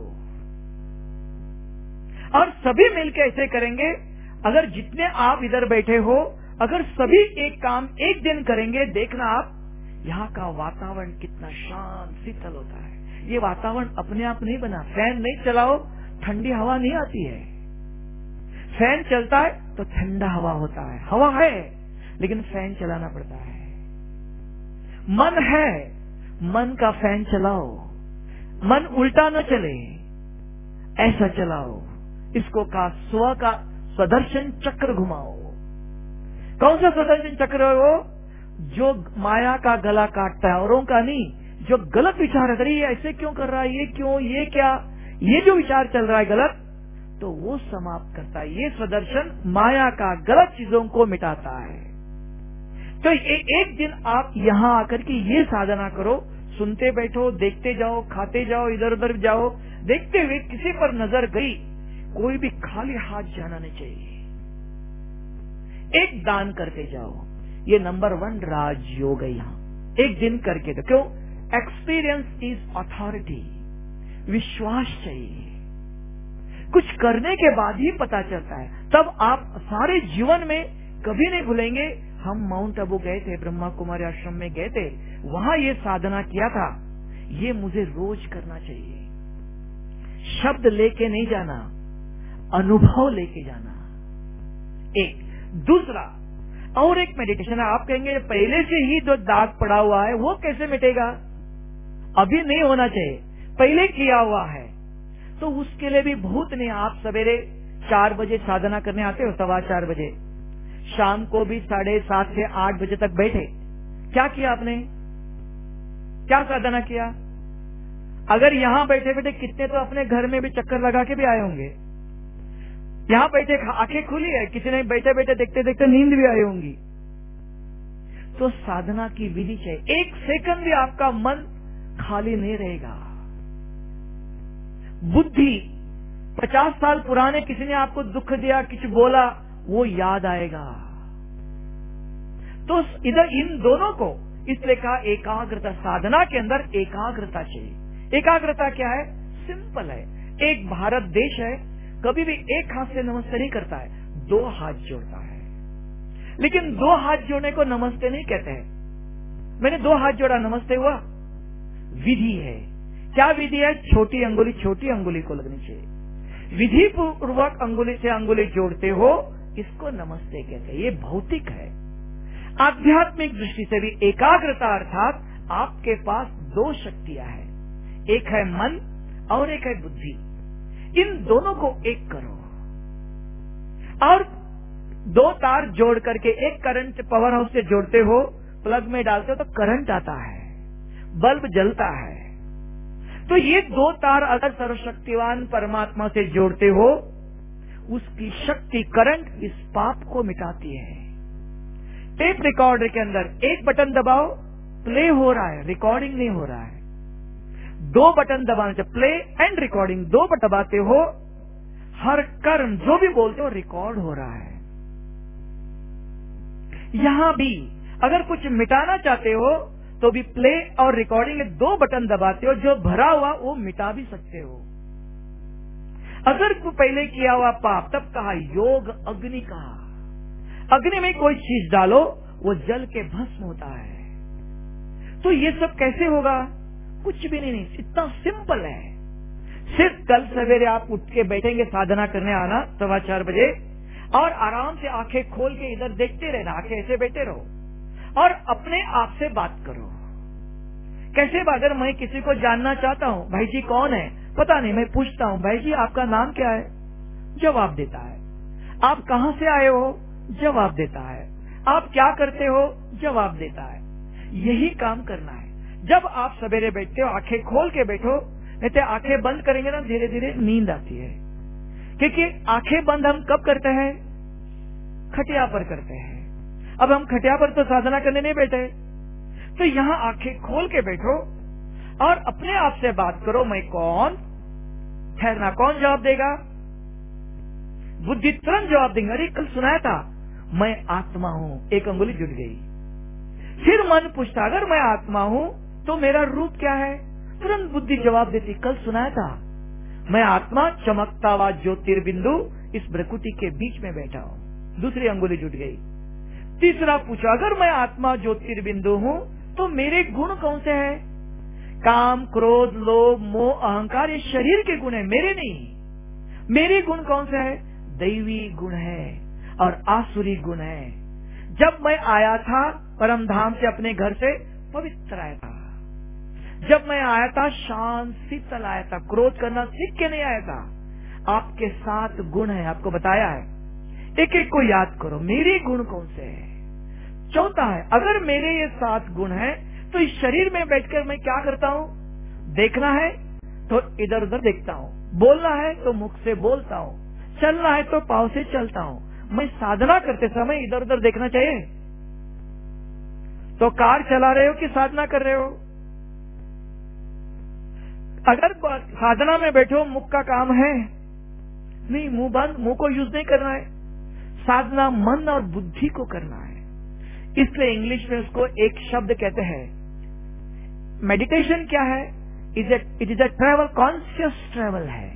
और सभी मिलकर ऐसे करेंगे। अगर जितने आप इधर बैठे हो, अगर सभी एक काम एक दिन करेंगे, देखना आप यहाँ का वातावरण कितना शांत शीतल होता है। ये वातावरण अपने आप नहीं बना। फैन नहीं चलाओ, ठंडी हवा नहीं आती है। फैन चलता है तो ठंडा हवा होता है। हवा है, लेकिन फैन चलाना पड़ता है। मन है, मन का फैन चलाओ। मन उल्टा न चले, ऐसा चलाओ। इसको का स्व का स्वदर्शन चक्र घुमाओ। कौन सा स्वदर्शन चक्र है वो? जो माया का गला काटता है, औरों का नहीं। जो गलत विचार है, ये ऐसे क्यों कर रहा है, ये क्यों, ये क्या, ये जो विचार चल रहा है गलत, तो वो समाप्त करता है। ये स्वदर्शन माया का गलत चीजों को मिटाता है। तो एक दिन आप यहाँ आकर के ये साधना करो। सुनते बैठो, देखते जाओ, खाते जाओ, इधर उधर जाओ, देखते हुए किसी पर नजर गई, कोई भी खाली हाथ जाना नहीं चाहिए। एक दान करते जाओ। ये नंबर 1 राजयोग है। यहाँ एक दिन करके दो। क्यों? Experience is authority. विश्वास चाहिए। कुछ करने के बाद ही पता चलता है। तब आप सारे जीवन में कभी नहीं भूलेंगे, हम माउंट आबू गए थे, ब्रह्मा कुमारी आश्रम में गए थे, वहां ये साधना किया था, ये मुझे रोज करना चाहिए। शब्द लेके नहीं जाना, अनुभव लेके जाना। एक दूसरा और एक मेडिटेशन है। आप कहेंगे पहले से ही जो दाग पड़ा हुआ है वो कैसे मिटेगा? अभी नहीं होना चाहिए, पहले किया हुआ है। तो उसके लिए भी बहुत नहीं। आप सवेरे 4 बजे साधना करने आते हो, 4:15 बजे, शाम को भी 7:30 से 8 बजे तक बैठे। क्या किया आपने? क्या साधना किया? अगर यहाँ बैठे बैठे कितने तो अपने घर में भी चक्कर लगा के भी आए होंगे। यहाँ बैठे आंखें खुली है, किसी ने बैठे बैठे देखते देखते नींद भी आई होंगी। तो साधना की विधि चाहिए। एक सेकंड भी आपका मन खाली नहीं रहेगा। बुद्धि 50 साल पुराने किसी ने आपको दुख दिया, कुछ बोला, वो याद आएगा। तो इधर इन दोनों को इसलिए कहा एकाग्रता। साधना के अंदर एकाग्रता चाहिए। एकाग्रता क्या है? सिंपल है। एक भारत देश है, कभी भी एक हाथ से नमस्ते नहीं करता है, 2 हाथ जोड़ता है। लेकिन 2 हाथ जोड़ने को नमस्ते नहीं कहते हैं। मैंने 2 हाथ जोड़ा, नमस्ते हुआ? विधि है। क्या विधि है? छोटी अंगुली को लगनी चाहिए। विधि पूर्वक अंगुली से अंगुली जोड़ते हो, इसको नमस्ते कहते हैं। ये भौतिक है। आध्यात्मिक दृष्टि से भी एकाग्रता अर्थात आपके पास 2 शक्तियां हैं, एक है मन और एक है बुद्धि। इन दोनों को एक करो और 2 तार जोड़ करके एक करंट पावर हाउस से जोड़ते हो, प्लग में डालते हो तो करंट आता है, बल्ब जलता है। तो ये 2 तार अगर सर्वशक्तिवान परमात्मा से जोड़ते हो, उसकी शक्ति करंट इस पाप को मिटाती है। टेप रिकॉर्डर के अंदर एक बटन दबाओ, प्ले हो रहा है, रिकॉर्डिंग नहीं हो रहा है। 2 बटन दबाने से प्ले एंड रिकॉर्डिंग, 2 बटन दबाते हो, हर कर्म जो भी बोलते हो रिकॉर्ड हो रहा है। यहां भी अगर कुछ मिटाना चाहते हो तो भी प्ले और रिकॉर्डिंग 2 बटन दबाते हो, जो भरा हुआ वो मिटा भी सकते हो। अगर पहले किया हुआ पाप, तब कहा योग अग्नि कहा, अग्नि में कोई चीज डालो वो जल के भस्म होता है। तो ये सब कैसे होगा? कुछ भी नहीं, इतना सिंपल है। सिर्फ कल सवेरे आप उठ के बैठेंगे साधना करने आना 4:15 बजे, और आराम से आंखें खोल के इधर देखते रहना, आंखें ऐसे बैठे रहो और अपने आप से बात करो। कैसे? अगर मैं किसी को जानना चाहता हूँ, भाई जी कौन है, पता नहीं, मैं पूछता हूँ भाई जी आपका नाम क्या है, जवाब देता है। आप कहाँ से आए हो, जवाब देता है। आप क्या करते हो, जवाब देता है। यही काम करना है। जब आप सवेरे बैठते हो आंखें खोल के बैठो, नहीं तो आंखें बंद करेंगे ना धीरे धीरे नींद आती है। क्योंकि आंखें बंद हम कब करते हैं? खटिया पर करते हैं। अब हम खटिया पर तो साधना करने नहीं बैठे, तो यहाँ आंखें खोल के बैठो और अपने आप से बात करो, मैं कौन? ठहरना, कौन जवाब देगा? बुद्धि तुरंत जवाब देंगे, अरे कल सुनाया था मैं आत्मा हूँ, एक अंगुली जुट गई। फिर मन पूछता, अगर मैं आत्मा हूँ तो मेरा रूप क्या है? तुरंत बुद्धि जवाब देती, कल सुनाया था मैं आत्मा चमकता हुआ ज्योतिर्बिंदु इस प्रकृति के बीच में बैठा हूँ, दूसरी अंगुली जुट गई। तीसरा पूछा, अगर मैं आत्मा ज्योतिर्बिंदु हूँ तो मेरे गुण कौन से हैं? काम, क्रोध, लोभ, मोह, अहंकार, ये शरीर के गुण है, मेरे नहीं। मेरे गुण कौन से हैं? दैवी गुण है और आसुरी गुण है। जब मैं आया था परम धाम से, अपने घर से पवित्र आया था। जब मैं आया था शांत शीतल आया था, क्रोध करना सीख के नहीं आया था। आपके 7 गुण है, आपको बताया है, एक एक को याद करो, मेरे गुण कौन से है। चौथा है, अगर मेरे ये 7 गुण है तो इस शरीर में बैठकर मैं क्या करता हूँ? देखना है तो इधर उधर देखता हूँ, बोलना है तो मुख से बोलता हूँ, चलना है तो पाँव से चलता हूँ। मैं साधना करते समय इधर उधर देखना चाहिए? तो कार चला रहे हो कि साधना कर रहे हो? अगर साधना में बैठो, मुख का काम है नहीं, मुंह बंद, मुंह को यूज नहीं करना है। साधना मन और बुद्धि को करना है। इसलिए इंग्लिश में उसको एक शब्द कहते हैं, मेडिटेशन क्या है? It is a travel, conscious travel है।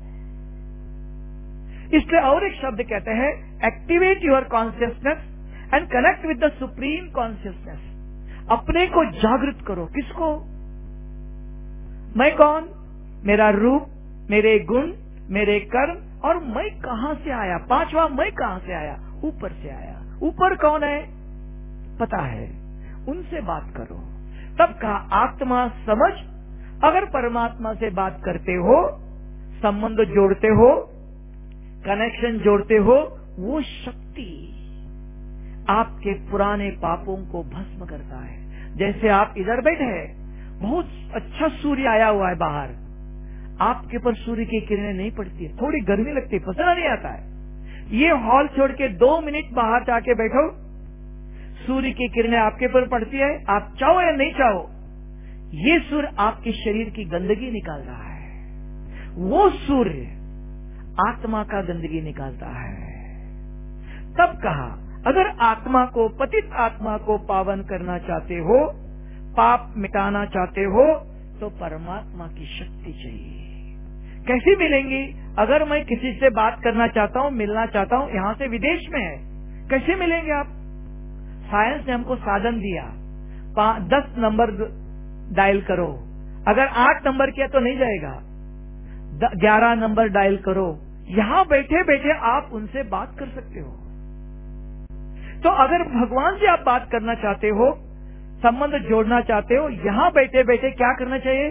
इसलिए और एक शब्द कहते हैं, activate your consciousness and connect with the supreme consciousness. अपने को जागृत करो। किसको? मैं कौन? मेरा रूप, मेरे गुण, मेरे कर्म, और मैं कहां से आया। 5वां, मैं कहां से आया? ऊपर से आया। ऊपर कौन है? पता है, उनसे बात करो। तब कहा आत्मा समझ। अगर परमात्मा से बात करते हो, संबंध जोड़ते हो, कनेक्शन जोड़ते हो, वो शक्ति आपके पुराने पापों को भस्म करता है। जैसे आप इधर बैठे हैं, बहुत अच्छा सूर्य आया हुआ है बाहर, आपके ऊपर सूर्य की किरणें नहीं पड़ती है, थोड़ी गर्मी लगती है, पसीना नहीं आता है। ये हॉल छोड़ के 2 मिनट बाहर जाके बैठो, सूर्य की किरणें आपके ऊपर पड़ती है, आप चाहो या नहीं चाहो, ये सूर्य आपके शरीर की गंदगी निकाल रहा है। वो सूर्य आत्मा का गंदगी निकालता है। तब कहा अगर आत्मा को, पतित आत्मा को पावन करना चाहते हो, पाप मिटाना चाहते हो, तो परमात्मा की शक्ति चाहिए। कैसी मिलेंगी? अगर मैं किसी से बात करना चाहता हूँ, मिलना चाहता हूँ, यहाँ से विदेश में है, कैसे मिलेंगे आप? साइंस ने हमको साधन दिया, 10 नंबर डायल करो। अगर 8 नंबर किया तो नहीं जाएगा, 11 नंबर डायल करो। यहाँ बैठे बैठे आप उनसे बात कर सकते हो। तो अगर भगवान से आप बात करना चाहते हो, संबंध जोड़ना चाहते हो, यहाँ बैठे बैठे क्या करना चाहिए?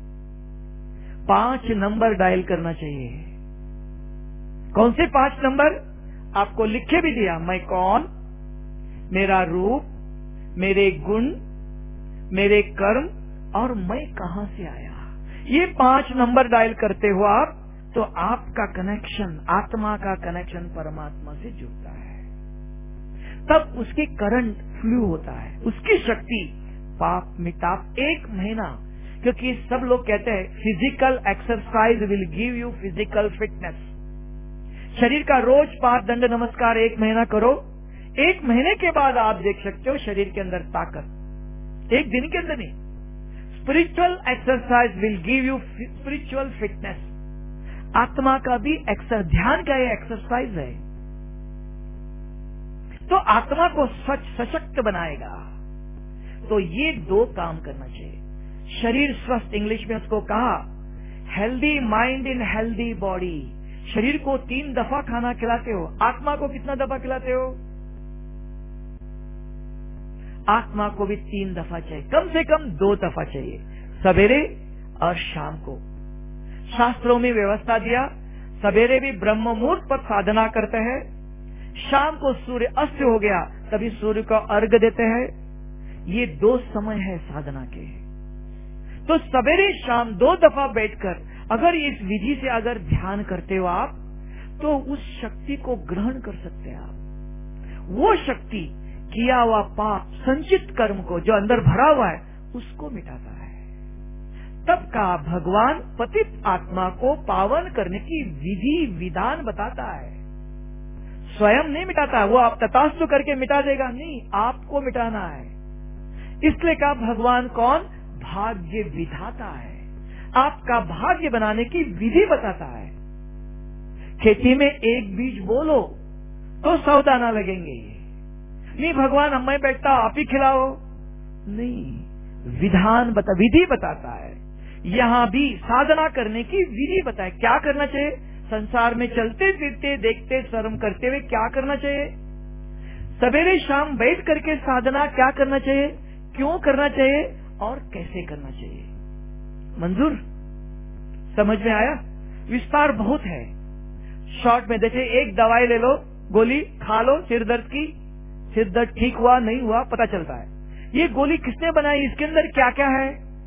5 नंबर डायल करना चाहिए। कौन से 5 नंबर? आपको लिखे भी दिया, मैं कौन, मेरा रूप, मेरे गुण, मेरे कर्म, और मैं कहां से आया। ये 5 नंबर डायल करते हो आप, तो आपका कनेक्शन, आत्मा का कनेक्शन परमात्मा से जुड़ता है। तब उसकी करंट फ्लू होता है, उसकी शक्ति पाप मिटाप 1 महीना। क्योंकि सब लोग कहते हैं physical exercise will give you physical fitness. शरीर का रोज 5 दंड नमस्कार 1 महीना करो, 1 महीने के बाद आप देख सकते हो शरीर के अंदर ताकत, 1 दिन के अंदर नहीं। Spiritual exercise will give you spiritual fitness. आत्मा का भी ध्यान का एक्सरसाइज है। तो आत्मा को सशक्त बनाएगा। तो ये दो काम करना चाहिए। शरीर स्वस्थ, इंग्लिश में उसको कहा healthy mind in healthy body. शरीर को 3 दफा खाना खिलाते हो, आत्मा को कितना दफा खिलाते हो? आत्मा को भी 3 दफा चाहिए, कम से कम 2 दफा चाहिए, सवेरे और शाम को। शास्त्रों में व्यवस्था दिया, सवेरे भी ब्रह्म मुहूर्त पर साधना करते हैं, शाम को सूर्य अस्त हो गया तभी सूर्य को अर्घ देते हैं। ये 2 समय है साधना के। तो सवेरे शाम 2 दफा बैठकर अगर इस विधि से अगर ध्यान करते हो आप, तो उस शक्ति को ग्रहण कर सकते हैं आप। वो शक्ति किया हुआ पाप, संचित कर्म को जो अंदर भरा हुआ है उसको मिटाता है। तब का भगवान पतित आत्मा को पावन करने की विधि विधान बताता है, स्वयं नहीं मिटाता। वो आप तथास्तु करके मिटा देगा नहीं, आपको मिटाना है। इसलिए कहा भगवान कौन? भाग्य विधाता है, आपका भाग्य बनाने की विधि बताता है। खेती में एक बीज बोलो तो 100 दाना लगेंगे। नहीं भगवान मैं बैठता आप ही खिलाओ, नहीं, विधि बताता है। यहाँ भी साधना करने की विधि बताए, क्या करना चाहिए। संसार में चलते फिरते देखते श्रम करते हुए क्या करना चाहिए। सवेरे शाम बैठ करके साधना क्या करना चाहिए, क्यों करना चाहिए और कैसे करना चाहिए। मंजूर? समझ में आया? विस्तार बहुत है। शॉर्ट में देखिए, एक दवाई ले लो, गोली खा लो सिर दर्द की, सिर दर्द ठीक हुआ नहीं हुआ पता चलता है। ये गोली किसने बनाई, इसके अंदर क्या क्या है,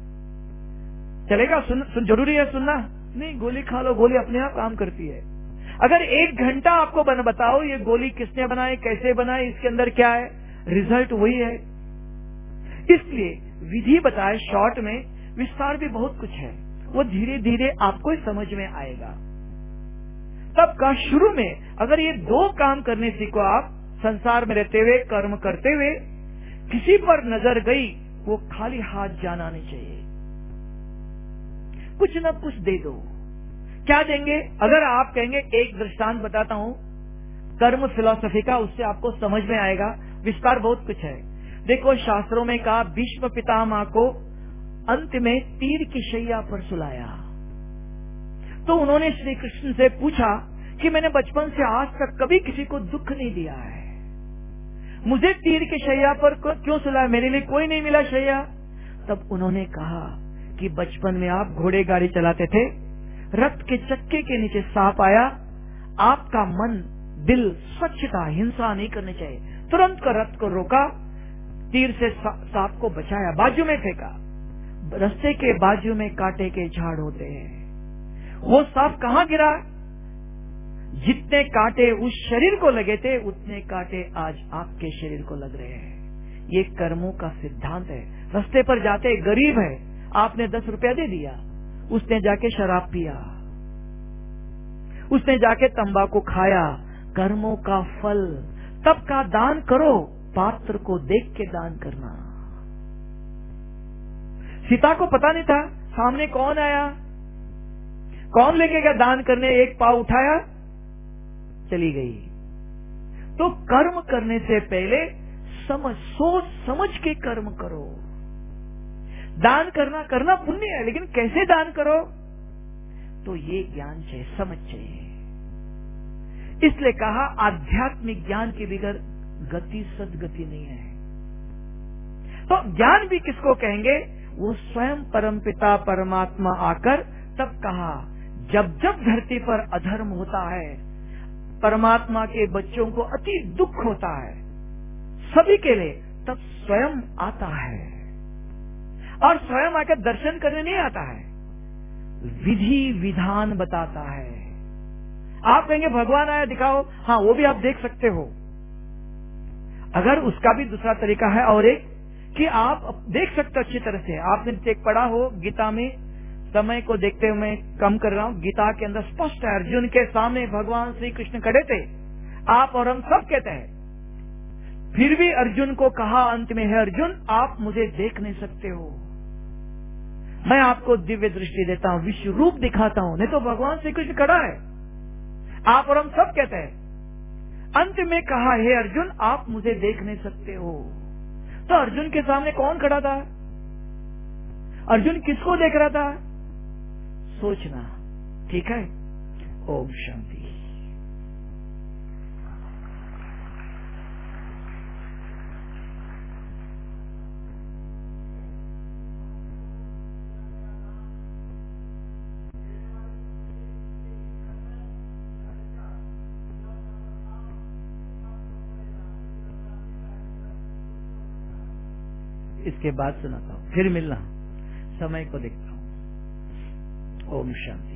चलेगा? सुन जरूरी है सुनना? नहीं, गोली खा लो, गोली अपने आप काम करती है। अगर 1 घंटा आपको बताओ ये गोली किसने बनाई, कैसे बनाई, इसके अंदर क्या है, रिजल्ट वही है। इसलिए विधि बताए शॉर्ट में, विस्तार भी बहुत कुछ है, वो धीरे धीरे आपको ही समझ में आएगा। तब का शुरू में अगर ये 2 काम करने सीखो आप, संसार में रहते हुए कर्म करते हुए, किसी पर नजर गई वो खाली हाथ जाना नहीं चाहिए, कुछ न कुछ दे दो। क्या देंगे? अगर आप कहेंगे, एक दृष्टांत बताता हूं कर्म फिलॉसफी का, उससे आपको समझ में आएगा। विस्तार बहुत कुछ है। देखो शास्त्रों में कहा भीष्म पितामह को अंत में तीर की शैया पर सुलाया, तो उन्होंने श्री कृष्ण से पूछा कि मैंने बचपन से आज तक कभी किसी को दुख नहीं दिया है, मुझे तीर की शैया पर क्यों सुलाया, मेरे लिए कोई नहीं मिला शैया। तब उन्होंने कहा कि बचपन में आप घोड़े गाड़ी चलाते थे, रथ के चक्के के नीचे सांप आया, आपका मन दिल स्वच्छ था, हिंसा नहीं करनी चाहिए, तुरंत का रथ को रोका, तीर से सांप को बचाया, बाजू में फेंका। रास्ते के बाजू में कांटे के झाड़ होते हैं, वो सांप कहाँ गिरा? जितने कांटे उस शरीर को लगे थे उतने कांटे आज आपके शरीर को लग रहे हैं। ये कर्मों का सिद्धांत है। रास्ते पर जाते गरीब है, आपने 10 रुपया दे दिया, उसने जाके शराब पिया, उसने जाके तंबाकू खाया, कर्मों का फल। तब का दान करो, पात्र को देख के दान करना। सीता को पता नहीं था सामने कौन आया, कौन लेके गया दान करने, एक पाव उठाया चली गई। तो कर्म करने से पहले सोच समझ के कर्म करो। दान करना पुण्य है, लेकिन कैसे दान करो, तो ये ज्ञान चाहिए, समझ चाहिए। इसलिए कहा आध्यात्मिक ज्ञान के बगैर गति सदगति नहीं है। तो ज्ञान भी किसको कहेंगे? वो स्वयं परमपिता परमात्मा आकर, तब कहा जब जब धरती पर अधर्म होता है, परमात्मा के बच्चों को अति दुख होता है सभी के लिए, तब स्वयं आता है, और स्वयं आकर दर्शन करने नहीं आता है, विधि विधान बताता है। आप कहेंगे भगवान आया दिखाओ, हाँ वो भी आप देख सकते हो, अगर उसका भी दूसरा तरीका है, और एक कि आप देख सकते हो अच्छी तरह से। आपने पढ़ा हो गीता में, समय को देखते हुए मैं कम कर रहा हूँ, गीता के अंदर स्पष्ट है, अर्जुन के सामने भगवान श्री कृष्ण खड़े थे, आप और हम सब कहते हैं, फिर भी अर्जुन को कहा अंत में, है अर्जुन आप मुझे देख नहीं सकते हो, मैं आपको दिव्य दृष्टि देता हूं, विश्व रूप दिखाता हूं। नहीं तो भगवान श्री कृष्ण खड़ा है, आप और हम सब कहते हैं। अंत में कहा, हे अर्जुन आप मुझे देख नहीं सकते हो। तो अर्जुन के सामने कौन खड़ा था? अर्जुन किसको देख रहा था? सोचना, ठीक है। ओम शांति। इसके बाद सुनाता हूं, फिर मिलना, समय को देखता हूं। ओम शांति।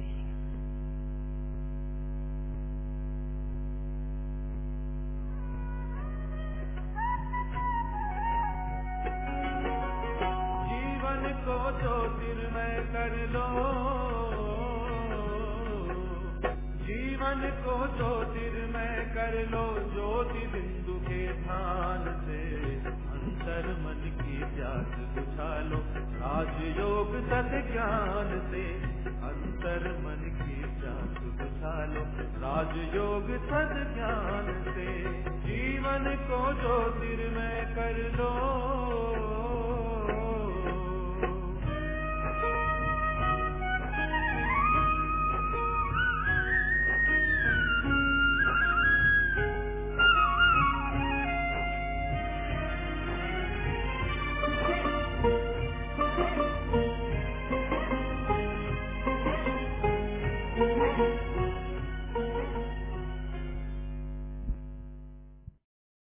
जीवन को ज्योतिर्मय कर लो, जीवन को ज्योतिर्मय कर लो, ज्योति बिंदु के ध्यान से अंतर मन की प्यास बुझा लो, राजयोग सद्ज्ञान से अंतर मन की प्यास बुझा लो, राजयोग सद्ज्ञान से जीवन को ज्योतिर्मय कर लो।